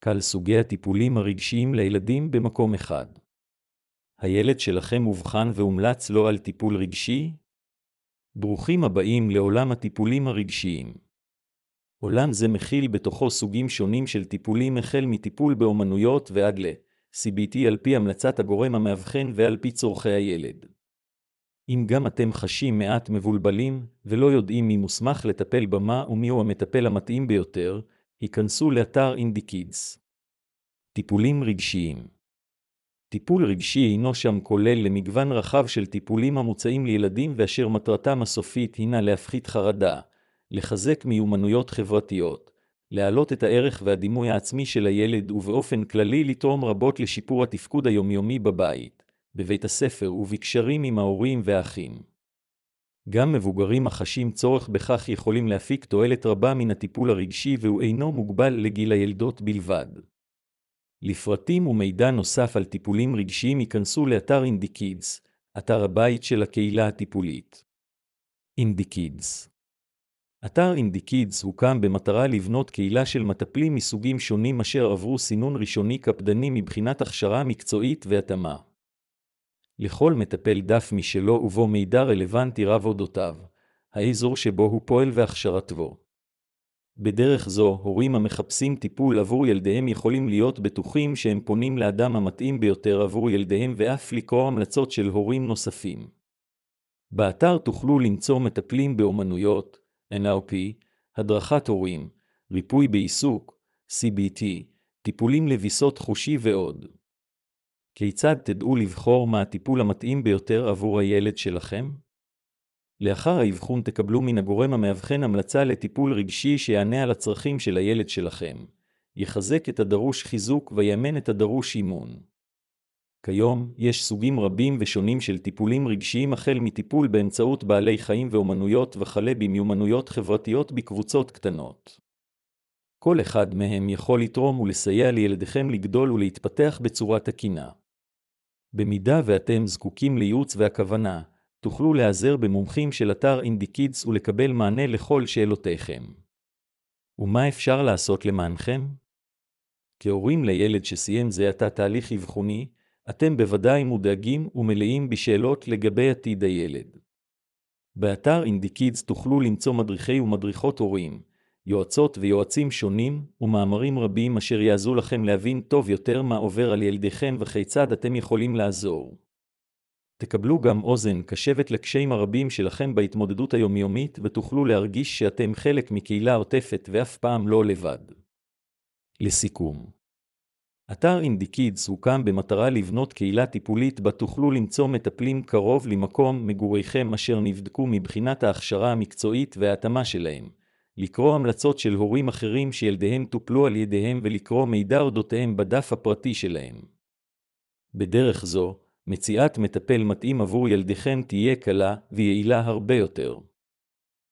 קל סוגי הטיפולים הרגשיים לילדים במקום אחד. הילד שלכם מובחן והומלץ לו על טיפול רגשי? ברוכים הבאים לעולם הטיפולים הרגשיים. עולם זה מכיל בתוכו סוגים שונים של טיפולים החל מטיפול באומנויות ועד ל-CBT על פי המלצת הגורם המאבחן ועל פי צורכי הילד. אם גם אתם חשים מעט מבולבלים ולא יודעים מי מוסמך לטפל במה ומיהו המטפל המתאים ביותר, היכנסו לאתר אינדיקידס. טיפולים רגשיים. טיפול רגשי הינו שם כולל למגוון רחב של טיפולים המוצעים לילדים ואשר מטרתם הסופית הינה להפחית חרדה, לחזק מיומנויות חברתיות, להעלות את הערך והדימוי העצמי של הילד ובאופן כללי לתרום רבות לשיפור התפקוד היומיומי בבית, בבית הספר ובקשרים עם ההורים והאחים. גם מבוגרים החשים צורך בכך יכולים להפיק תועלת רבה מן הטיפול הרגשי והוא אינו מוגבל לגיל הילדות בלבד. לפרטים ומידע נוסף על טיפולים רגשיים ייכנסו לאתר אינדיקידס, אתר הבית של הקהילה הטיפולית. אינדיקידס. אתר אינדיקידס הוקם במטרה לבנות קהילה של מטפלים מסוגים שונים אשר עברו סינון ראשוני קפדני מבחינת הכשרה מקצועית והתאמה. לכל מטפל דף משלו ובו מידע רלוונטי רב אודותיו, האזור שבו הוא פועל והכשרתו. בדרך זו, הורים המחפשים טיפול עבור ילדיהם יכולים להיות בטוחים שהם פונים לאדם המתאים ביותר עבור ילדיהם ואף לקרוא המלצות של הורים נוספים. באתר תוכלו למצוא מטפלים באומנויות, NLP, הדרכת הורים, ריפוי בעיסוק, CBT, טיפולים לביסות חושי ועוד. כיצד תדעו לבחור מה הטיפול המתאים ביותר עבור הילד שלכם? לאחר האבחון תקבלו מן הגורם המאבחן המלצה לטיפול רגשי שיענה על הצרכים של הילד שלכם, יחזק את הדרוש חיזוק ויאמן את הדרוש אימון. כיום יש סוגים רבים ושונים של טיפולים רגשיים החל מטיפול באמצעות בעלי חיים ואומנויות וכלה במיומנויות חברתיות בקבוצות קטנות. כל אחד מהם יכול לתרום ולסייע לילדיכם לגדול ולהתפתח בצורה תקינה. במידה ואתם זקוקים לייעוץ והכוונה, תוכלו להיעזר במומחים של אתר אינדיקידס ולקבל מענה לכל שאלותיכם. ומה אפשר לעשות למענכם? כהורים לילד שסיים זה עתה תהליך אבחוני, אתם בוודאי מודאגים ומלאים בשאלות לגבי עתיד הילד. באתר אינדיקידס תוכלו למצוא מדריכי ומדריכות הורים, יועצות ויועצים שונים ומאמרים רבים אשר יעזרו לכם להבין טוב יותר מה עובר על ילדיכם וכיצד אתם יכולים לעזור. תקבלו גם אוזן קשבת לקשיים הרבים שלכם בהתמודדות היומיומית ותוכלו להרגיש שאתם חלק מקהילה עוטפת ואף פעם לא לבד. לסיכום, אתר אינדיקידס הוקם במטרה לבנות קהילה טיפולית בה תוכלו למצוא מטפלים קרוב למקום מגוריכם אשר נבדקו מבחינת ההכשרה המקצועית וההתאמה שלהם, לקרוא המלצות של הורים אחרים שילדיהם טופלו על ידיהם ולקרוא מידע אודותיהם בדף הפרטי שלהם. בדרך זו, מציאת מטפל מתאים עבור ילדיכם תהיה קלה ויעילה הרבה יותר.